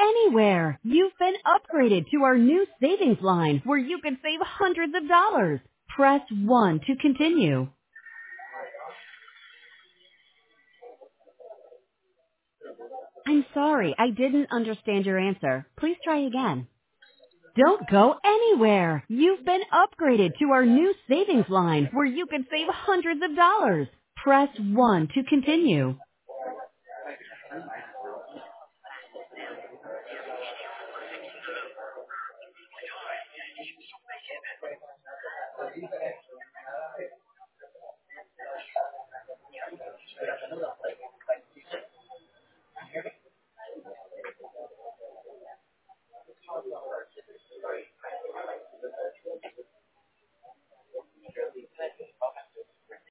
anywhere. You've been upgraded to our new savings line where you can save hundreds of dollars. Press 1 to continue. I'm sorry, I didn't understand your answer. Please try again. Don't go anywhere. You've been upgraded to our new savings line where you can save hundreds of dollars. Press 1 to continue.